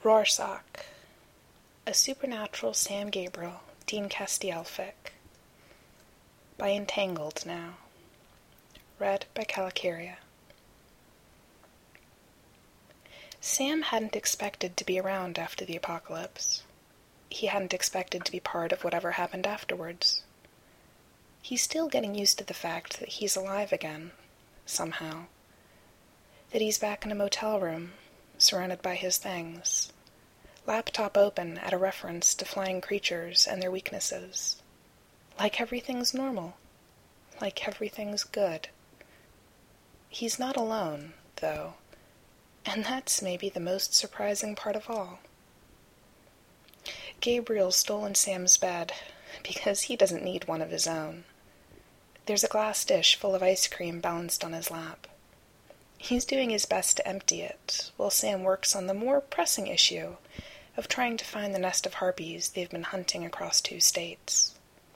Rorschach, A Supernatural Sam Gabriel, Dean Castiel fic. By Entangled Now. Read by Calicaria. Sam hadn't expected to be around after the apocalypse. He hadn't expected to be part of whatever happened afterwards. He's still getting used to the fact that he's alive again, somehow. That he's back in a motel room, surrounded by his things. Laptop open at a reference to flying creatures and their weaknesses. Like everything's normal. Like everything's good. He's not alone, though, and that's maybe the most surprising part of all. Gabriel stole in Sam's bed, because he doesn't need one of his own. There's a glass dish full of ice cream balanced on his lap. He's doing his best to empty it, while Sam works on the more pressing issue of trying to find the nest of harpies they've been hunting across 2 states.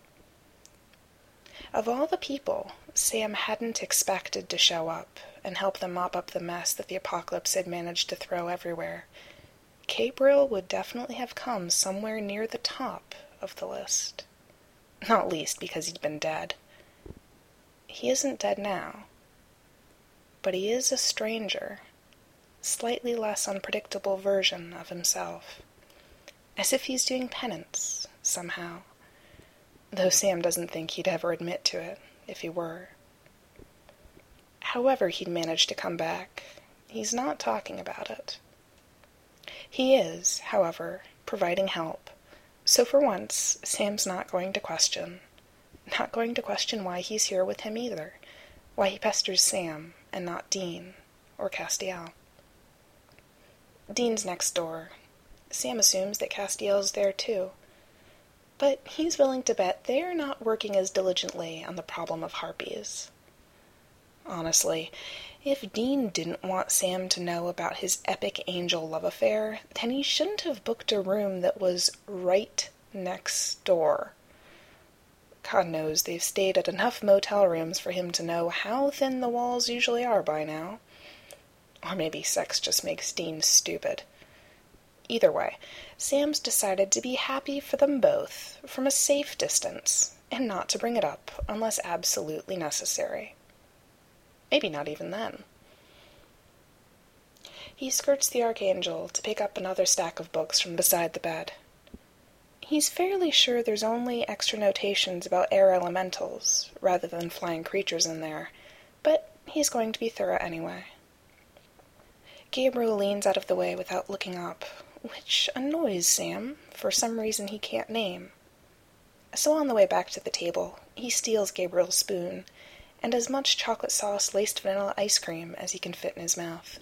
Of all the people Sam hadn't expected to show up and help them mop up the mess that the apocalypse had managed to throw everywhere, Gabriel would definitely have come somewhere near the top of the list. Not least because he'd been dead. He isn't dead now. But he is a stranger, slightly less unpredictable version of himself, as if he's doing penance, somehow, though Sam doesn't think he'd ever admit to it, if he were. However he'd managed to come back, he's not talking about it. He is, however, providing help, so for once, Sam's not going to question. Not going to question why he's here with him either, why he pesters Sam, and not Dean, or Castiel. Dean's next door. Sam assumes that Castiel's there too. But he's willing to bet they're not working as diligently on the problem of harpies. Honestly, if Dean didn't want Sam to know about his epic angel love affair, then he shouldn't have booked a room that was right next door. God knows they've stayed at enough motel rooms for him to know how thin the walls usually are by now. Or maybe sex just makes Dean stupid. Either way, Sam's decided to be happy for them both, from a safe distance, and not to bring it up unless absolutely necessary. Maybe not even then. He skirts the Archangel to pick up another stack of books from beside the bed. He's fairly sure there's only extra notations about air elementals, rather than flying creatures in there, but he's going to be thorough anyway. Gabriel leans out of the way without looking up, which annoys Sam, for some reason he can't name. So on the way back to the table, he steals Gabriel's spoon, and as much chocolate sauce laced vanilla ice cream as he can fit in his mouth.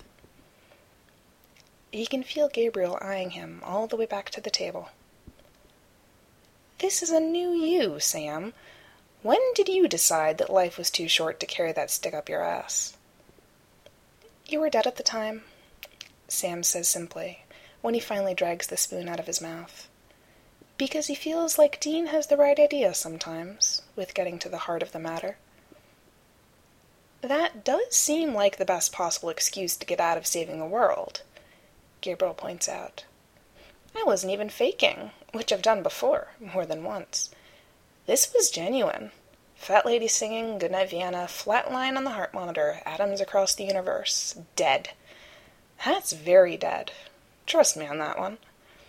He can feel Gabriel eyeing him all the way back to the table. This is a new you, Sam. When did you decide that life was too short to carry that stick up your ass? You were dead at the time, Sam says simply, when he finally drags the spoon out of his mouth. Because he feels like Dean has the right idea sometimes, with getting to the heart of the matter. That does seem like the best possible excuse to get out of saving the world, Gabriel points out. I wasn't even faking, which I've done before, more than once. This was genuine. Fat lady singing, Goodnight Vienna, flat line on the heart monitor, atoms across the universe, dead. That's very dead. Trust me on that one.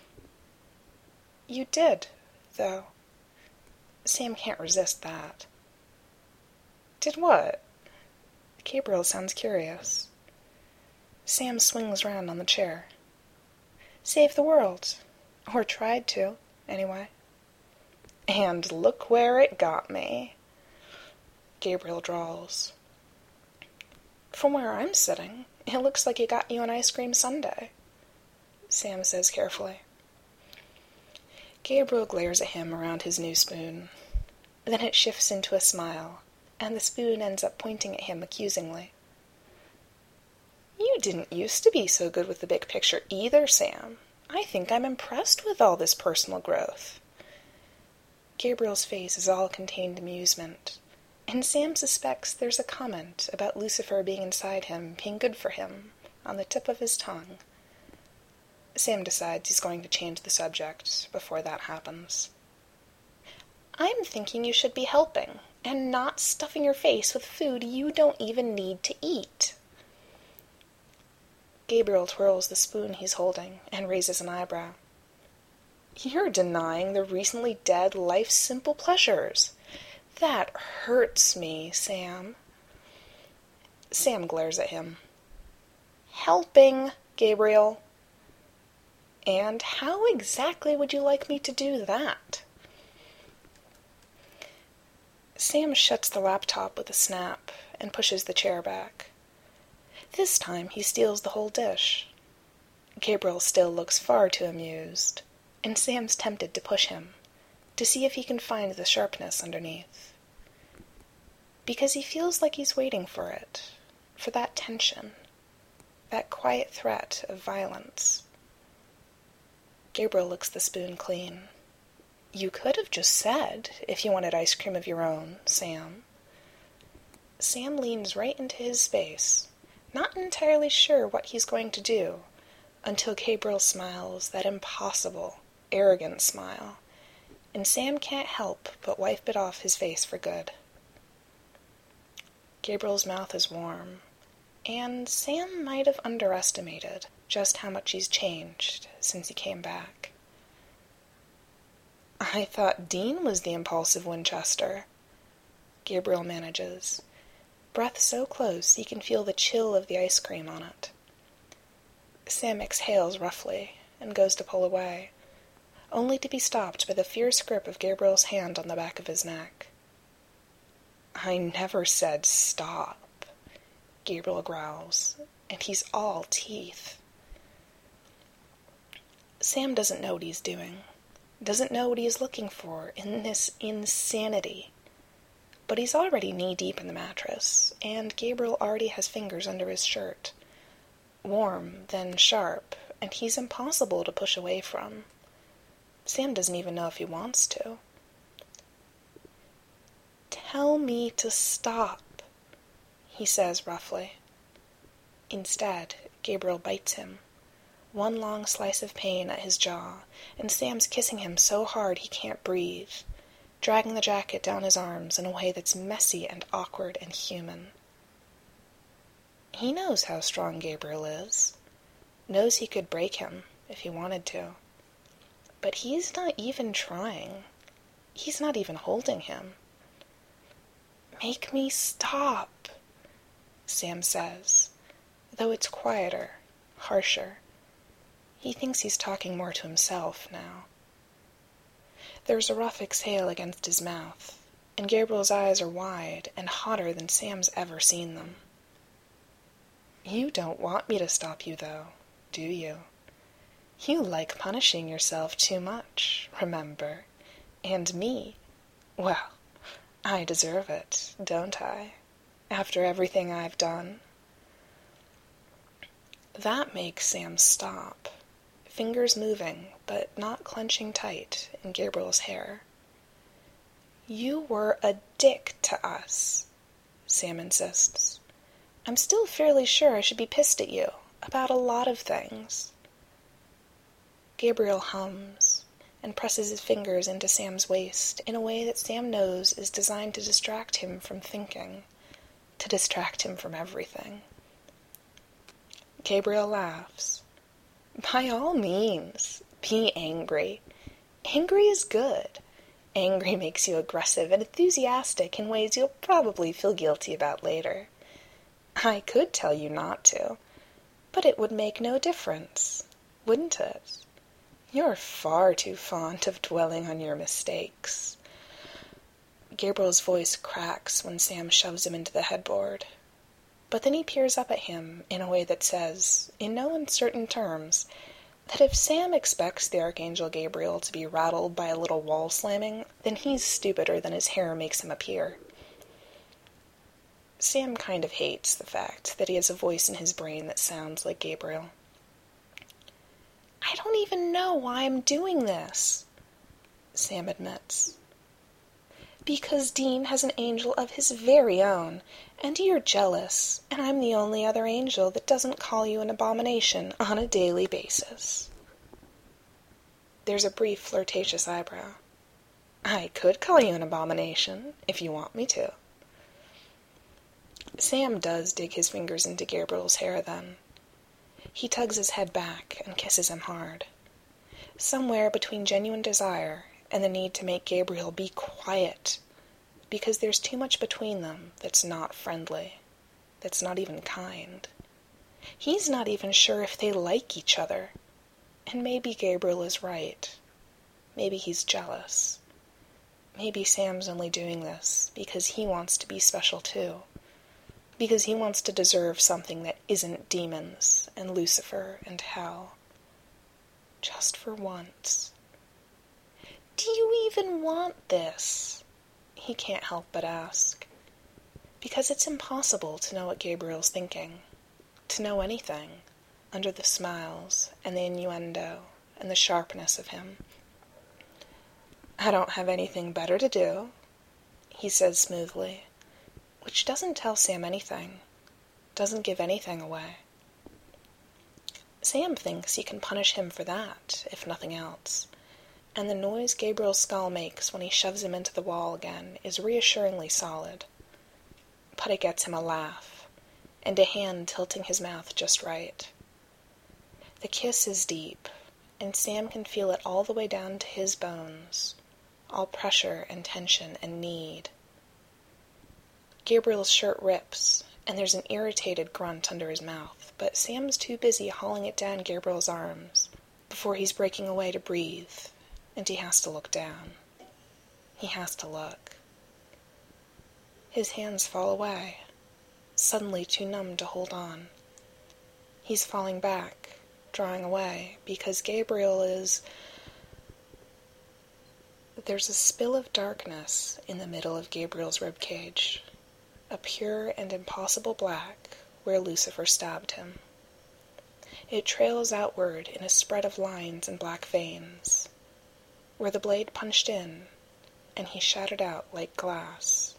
You did, though. Sam can't resist that. Did what? Gabriel sounds curious. Sam swings round on the chair. Save the world. Or tried to, anyway. And look where it got me, Gabriel drawls. From where I'm sitting, it looks like it got you an ice cream sundae, Sam says carefully. Gabriel glares at him around his new spoon. Then it shifts into a smile, and the spoon ends up pointing at him accusingly. You didn't used to be so good with the big picture either, Sam. I think I'm impressed with all this personal growth. Gabriel's face is all contained amusement, and Sam suspects there's a comment about Lucifer being inside him being good for him on the tip of his tongue. Sam decides he's going to change the subject before that happens. I'm thinking you should be helping, and not stuffing your face with food you don't even need to eat. Gabriel twirls the spoon he's holding and raises an eyebrow. You're denying the recently dead life's simple pleasures. That hurts me, Sam. Sam glares at him. Helping, Gabriel. And how exactly would you like me to do that? Sam shuts the laptop with a snap and pushes the chair back. This time he steals the whole dish. Gabriel still looks far too amused, and Sam's tempted to push him, to see if he can find the sharpness underneath. Because he feels like he's waiting for it, for that tension, that quiet threat of violence. Gabriel licks the spoon clean. You could have just said, if you wanted ice cream of your own, Sam. Sam leans right into his space, not entirely sure what he's going to do, until Gabriel smiles that impossible, arrogant smile, and Sam can't help but wipe it off his face for good. Gabriel's mouth is warm, and Sam might have underestimated just how much he's changed since he came back. I thought Dean was the impulsive Winchester, Gabriel manages, breath so close he can feel the chill of the ice cream on it. Sam exhales roughly and goes to pull away, only to be stopped by the fierce grip of Gabriel's hand on the back of his neck. I never said stop, Gabriel growls, and he's all teeth. Sam doesn't know what he's doing, doesn't know what he's looking for in this insanity. But he's already knee-deep in the mattress, and Gabriel already has fingers under his shirt. Warm, then sharp, and he's impossible to push away from. Sam doesn't even know if he wants to. Tell me to stop, he says roughly. Instead, Gabriel bites him. One long slice of pain at his jaw, and Sam's kissing him so hard he can't breathe, dragging the jacket down his arms in a way that's messy and awkward and human. He knows how strong Gabriel is, knows he could break him if he wanted to. But he's not even trying. He's not even holding him. Make me stop, Sam says, though it's quieter, harsher. He thinks he's talking more to himself now. There's a rough exhale against his mouth, and Gabriel's eyes are wide and hotter than Sam's ever seen them. You don't want me to stop you, though, do you? You like punishing yourself too much, remember. And me. Well, I deserve it, don't I? After everything I've done. That makes Sam stop, fingers moving, but not clenching tight in Gabriel's hair. You were a dick to us, Sam insists. I'm still fairly sure I should be pissed at you about a lot of things. Gabriel hums and presses his fingers into Sam's waist in a way that Sam knows is designed to distract him from thinking, to distract him from everything. Gabriel laughs. By all means, be angry. Angry is good. Angry makes you aggressive and enthusiastic in ways you'll probably feel guilty about later. I could tell you not to, but it would make no difference, wouldn't it? You're far too fond of dwelling on your mistakes. Gabriel's voice cracks when Sam shoves him into the headboard. But then he peers up at him in a way that says, in no uncertain terms, that if Sam expects the Archangel Gabriel to be rattled by a little wall slamming, then he's stupider than his hair makes him appear. Sam kind of hates the fact that he has a voice in his brain that sounds like Gabriel. I don't even know why I'm doing this, Sam admits. Because Dean has an angel of his very own, and you're jealous, and I'm the only other angel that doesn't call you an abomination on a daily basis. There's a brief flirtatious eyebrow. I could call you an abomination, if you want me to. Sam does dig his fingers into Gabriel's hair then. He tugs his head back and kisses him hard. Somewhere between genuine desire and the need to make Gabriel be quiet, because there's too much between them that's not friendly, that's not even kind. He's not even sure if they like each other. And maybe Gabriel is right. Maybe he's jealous. Maybe Sam's only doing this because he wants to be special too. Because he wants to deserve something that isn't demons and Lucifer and hell. Just for once. Do you even want this? He can't help but ask. Because it's impossible to know what Gabriel's thinking. To know anything, under the smiles and the innuendo and the sharpness of him. I don't have anything better to do, he says smoothly, which doesn't tell Sam anything, doesn't give anything away. Sam thinks he can punish him for that, if nothing else, and the noise Gabriel's skull makes when he shoves him into the wall again is reassuringly solid. But it gets him a laugh, and a hand tilting his mouth just right. The kiss is deep, and Sam can feel it all the way down to his bones, all pressure and tension and need. Gabriel's shirt rips, and there's an irritated grunt under his mouth, but Sam's too busy hauling it down Gabriel's arms before he's breaking away to breathe, and he has to look down. He has to look. His hands fall away, suddenly too numb to hold on. He's falling back, drawing away, because Gabriel is... There's a spill of darkness in the middle of Gabriel's ribcage, a pure and impossible black where Lucifer stabbed him. It trails outward in a spread of lines and black veins, where the blade punched in, and he shattered out like glass.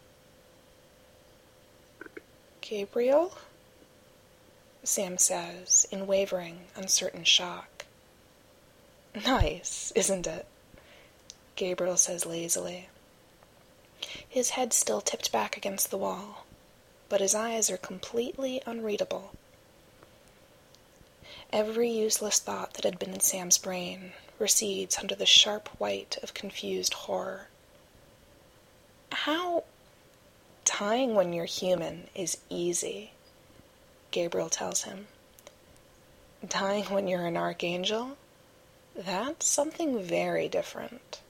Gabriel? Sam says, in wavering, uncertain shock. Nice, isn't it? Gabriel says lazily. His head still tipped back against the wall, but his eyes are completely unreadable. Every useless thought that had been in Sam's brain recedes under the sharp white of confused horror. How... Dying when you're human is easy, Gabriel tells him. Dying when you're an archangel? That's something very different.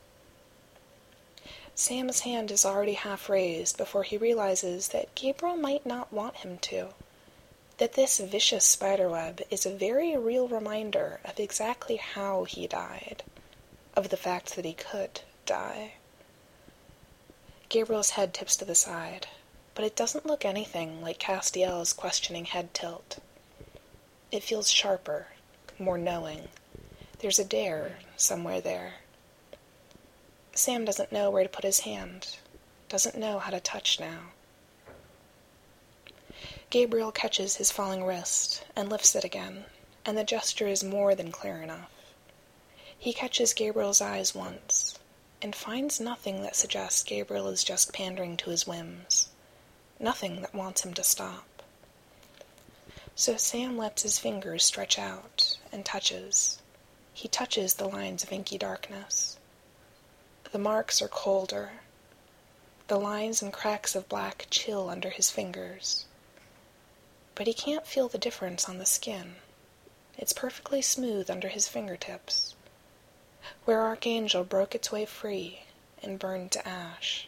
Sam's hand is already half raised before he realizes that Gabriel might not want him to, that this vicious spiderweb is a very real reminder of exactly how he died, of the fact that he could die. Gabriel's head tips to the side, but it doesn't look anything like Castiel's questioning head tilt. It feels sharper, more knowing. There's a dare somewhere there. Sam doesn't know where to put his hand, doesn't know how to touch now. Gabriel catches his falling wrist and lifts it again, and the gesture is more than clear enough. He catches Gabriel's eyes once, and finds nothing that suggests Gabriel is just pandering to his whims, nothing that wants him to stop. So Sam lets his fingers stretch out and touches. He touches the lines of inky darkness. The marks are colder. The lines and cracks of black chill under his fingers. But he can't feel the difference on the skin. It's perfectly smooth under his fingertips, where Archangel broke its way free and burned to ash.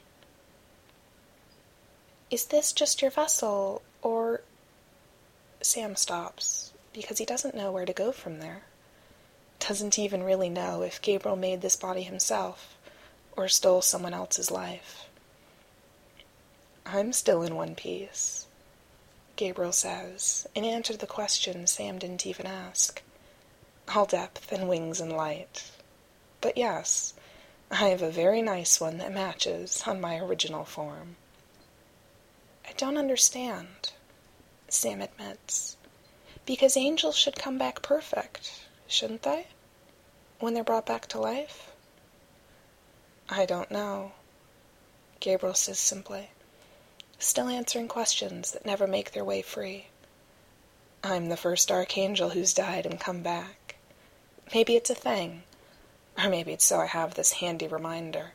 Is this just your vessel, or... Sam stops, because he doesn't know where to go from there. Doesn't even really know if Gabriel made this body himself, or stole someone else's life. I'm still in one piece, Gabriel says, in answer to the question Sam didn't even ask. All depth and wings and light. But yes, I have a very nice one that matches on my original form. I don't understand, Sam admits, because angels should come back perfect, shouldn't they? When they're brought back to life? I don't know, Gabriel says simply, still answering questions that never make their way free. I'm the first archangel who's died and come back. Maybe it's a thing, or maybe it's so I have this handy reminder.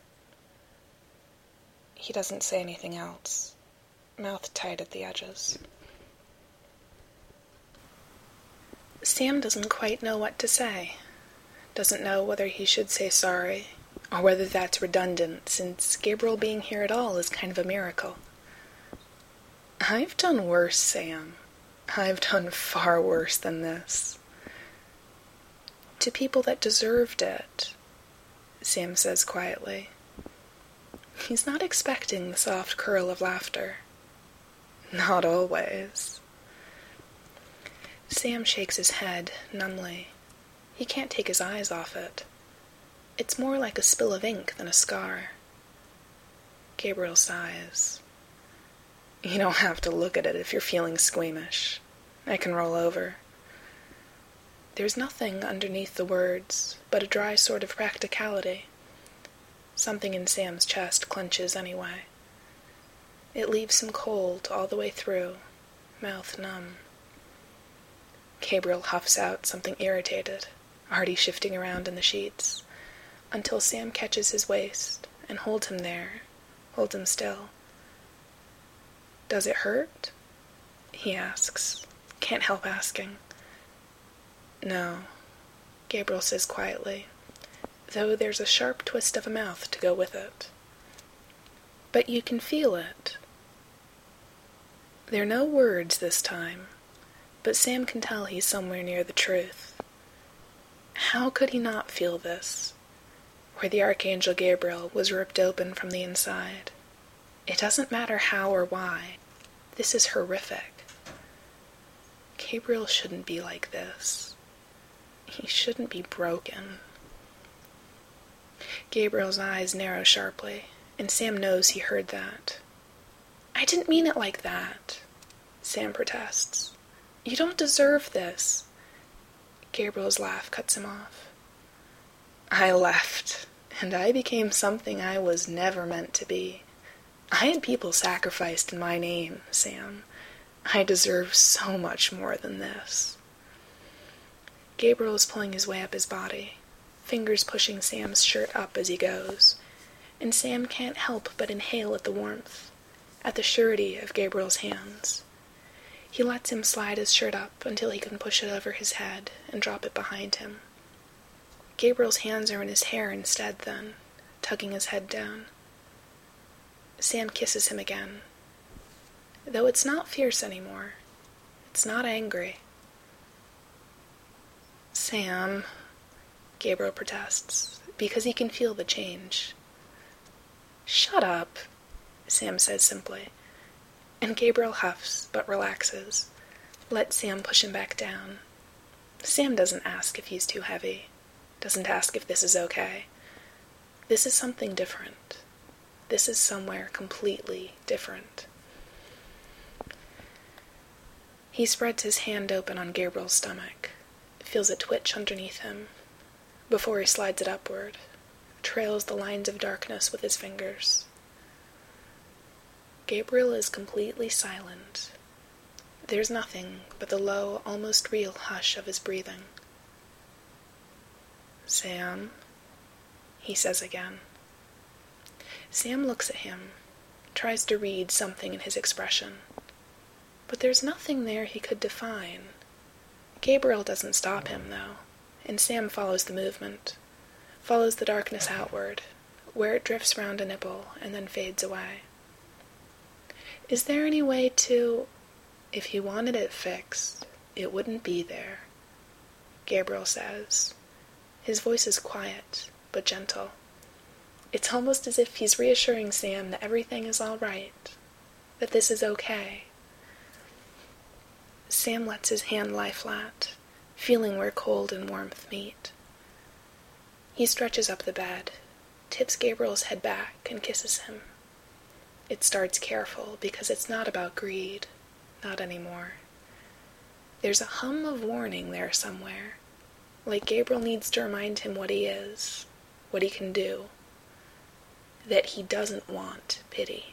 He doesn't say anything else, mouth tight at the edges. Sam doesn't quite know what to say. Doesn't know whether he should say sorry, or whether that's redundant, since Gabriel being here at all is kind of a miracle. I've done worse, Sam. I've done far worse than this. To people that deserved it, Sam says quietly. He's not expecting the soft curl of laughter. Not always. Sam shakes his head numbly. He can't take his eyes off it. It's more like a spill of ink than a scar. Gabriel sighs. You don't have to look at it if you're feeling squeamish. I can roll over. There's nothing underneath the words but a dry sort of practicality. Something in Sam's chest clenches anyway. It leaves him cold all the way through, mouth numb. Gabriel huffs out something irritated, already shifting around in the sheets, until Sam catches his waist and holds him there, holds him still. Does it hurt? He asks. Can't help asking. No, Gabriel says quietly, though there's a sharp twist of a mouth to go with it. But you can feel it. There are no words this time, but Sam can tell he's somewhere near the truth. How could he not feel this, where the Archangel Gabriel was ripped open from the inside? It doesn't matter how or why. This is horrific. Gabriel shouldn't be like this. He shouldn't be broken. Gabriel's eyes narrow sharply, and Sam knows he heard that. I didn't mean it like that, Sam protests. You don't deserve this. Gabriel's laugh cuts him off. I left, and I became something I was never meant to be. I had people sacrificed in my name, Sam. I deserve so much more than this. Gabriel is pulling his way up his body, fingers pushing Sam's shirt up as he goes, and Sam can't help but inhale at the warmth, at the surety of Gabriel's hands. He lets him slide his shirt up until he can push it over his head and drop it behind him. Gabriel's hands are in his hair instead then, tugging his head down. Sam kisses him again. Though it's not fierce anymore. It's not angry. Sam, Gabriel protests, because he can feel the change. Shut up, Sam says simply, and Gabriel huffs but relaxes, lets Sam push him back down. Sam doesn't ask if he's too heavy, doesn't ask if this is okay. This is something different. This is somewhere completely different. He spreads his hand open on Gabriel's stomach, feels it twitch underneath him, before he slides it upward, trails the lines of darkness with his fingers. Gabriel is completely silent. There's nothing but the low, almost real hush of his breathing. Sam, he says again. Sam looks at him, tries to read something in his expression. But there's nothing there he could define. Gabriel doesn't stop him, though, and Sam follows the movement, follows the darkness outward, where it drifts round a nipple and then fades away. Is there any way to... If he wanted it fixed, it wouldn't be there, Gabriel says. His voice is quiet, but gentle. It's almost as if he's reassuring Sam that everything is all right, that this is okay. Sam lets his hand lie flat, feeling where cold and warmth meet. He stretches up the bed, tips Gabriel's head back, and kisses him. It starts careful because it's not about greed, not anymore. There's a hum of warning there somewhere, Like Gabriel needs to remind him what he is, what he can do, that he doesn't want pity.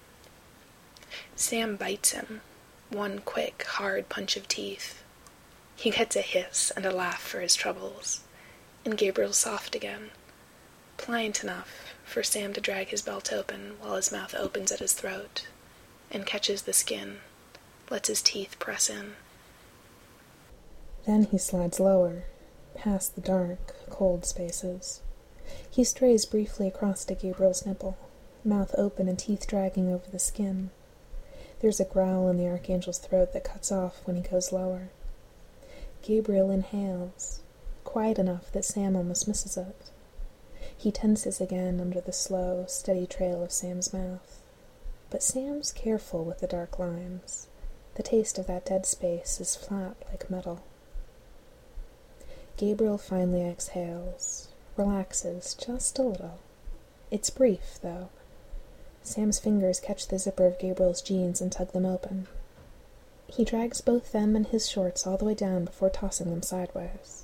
Sam bites him, one quick, hard punch of teeth. He gets a hiss and a laugh for his troubles, and Gabriel's soft again, pliant enough for Sam to drag his belt open while his mouth opens at his throat, and catches the skin, lets his teeth press in. Then he slides lower, past the dark, cold spaces. He strays briefly across to Gabriel's nipple, mouth open and teeth dragging over the skin. There's a growl in the Archangel's throat that cuts off when he goes lower. Gabriel inhales, quiet enough that Sam almost misses it. He tenses again under the slow, steady trail of Sam's mouth. But Sam's careful with the dark lines. The taste of that dead space is flat like metal. Gabriel finally exhales, relaxes just a little. It's brief, though. Sam's fingers catch the zipper of Gabriel's jeans and tug them open. He drags both them and his shorts all the way down before tossing them sideways.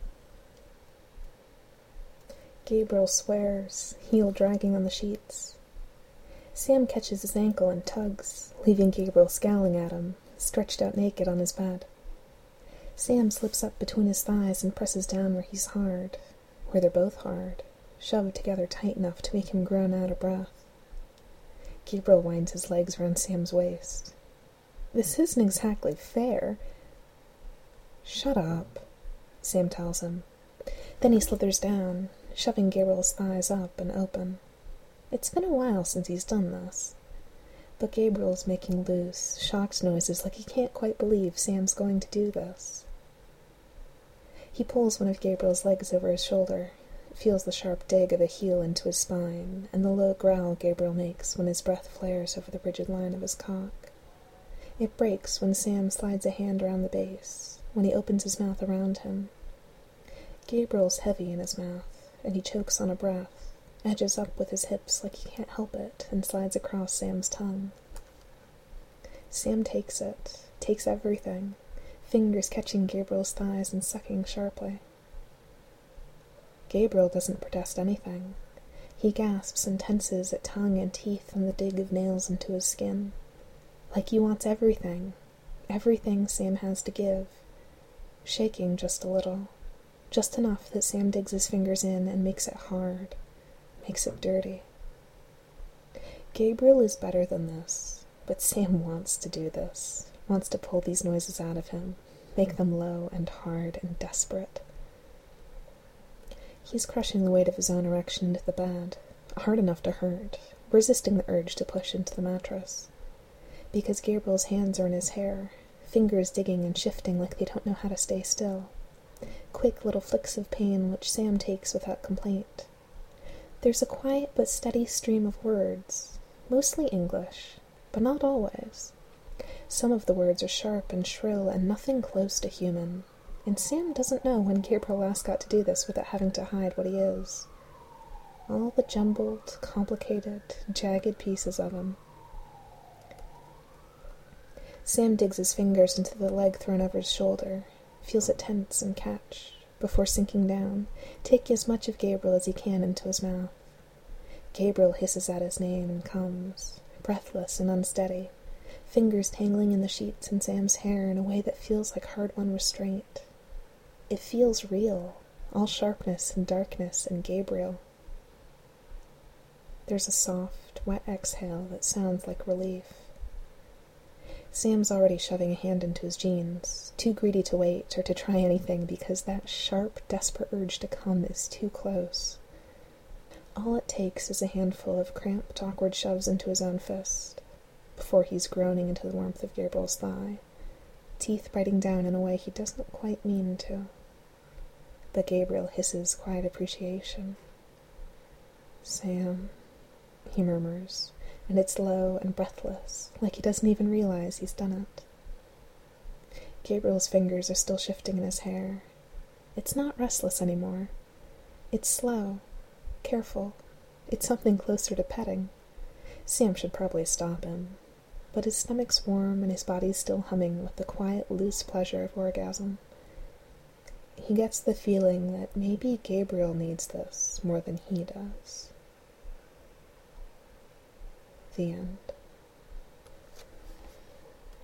Gabriel swears, heel dragging on the sheets. Sam catches his ankle and tugs, leaving Gabriel scowling at him, stretched out naked on his bed. Sam slips up between his thighs and presses down where he's hard, where they're both hard, shoved together tight enough to make him groan out of breath. Gabriel winds his legs around Sam's waist. This isn't exactly fair. Shut up, Sam tells him. Then he slithers down, shoving Gabriel's thighs up and open. It's been a while since he's done this. But Gabriel's making loose, shocked noises like he can't quite believe Sam's going to do this. He pulls one of Gabriel's legs over his shoulder, feels the sharp dig of a heel into his spine, and the low growl Gabriel makes when his breath flares over the rigid line of his cock. It breaks when Sam slides a hand around the base, when he opens his mouth around him. Gabriel's heavy in his mouth, and he chokes on a breath, edges up with his hips like he can't help it, and slides across Sam's tongue. Sam takes it, takes everything, fingers catching Gabriel's thighs and sucking sharply. Gabriel doesn't protest anything. He gasps and tenses at tongue and teeth and the dig of nails into his skin. Like he wants everything, everything Sam has to give. Shaking just a little, just enough that Sam digs his fingers in and makes it hard, makes it dirty. Gabriel is better than this, but Sam wants to do this, wants to pull these noises out of him, make them low and hard and desperate. He's crushing the weight of his own erection into the bed, hard enough to hurt, resisting the urge to push into the mattress. Because Gabriel's hands are in his hair, fingers digging and shifting like they don't know how to stay still. Quick little flicks of pain which Sam takes without complaint. There's a quiet but steady stream of words, mostly English, but not always. Some of the words are sharp and shrill and nothing close to human, and Sam doesn't know when Gabriel last got to do this without having to hide what he is. All the jumbled, complicated, jagged pieces of him. Sam digs his fingers into the leg thrown over his shoulder, feels it tense and catch, before sinking down, taking as much of Gabriel as he can into his mouth. Gabriel hisses out his name and comes, breathless and unsteady, fingers tangling in the sheets and Sam's hair in a way that feels like hard-won restraint. It feels real, all sharpness and darkness and Gabriel. There's a soft, wet exhale that sounds like relief. Sam's already shoving a hand into his jeans, too greedy to wait or to try anything because that sharp, desperate urge to come is too close. All it takes is a handful of cramped, awkward shoves into his own fist, before he's groaning into the warmth of Gabriel's thigh, teeth biting down in a way he doesn't quite mean to. But Gabriel hisses quiet appreciation. "Sam," he murmurs, and it's low and breathless, like he doesn't even realize he's done it. Gabriel's fingers are still shifting in his hair. It's not restless anymore. It's slow, careful. It's something closer to petting. Sam should probably stop him, but his stomach's warm and his body's still humming with the quiet, loose pleasure of orgasm. he gets the feeling that maybe Gabriel needs this more than he does. The end.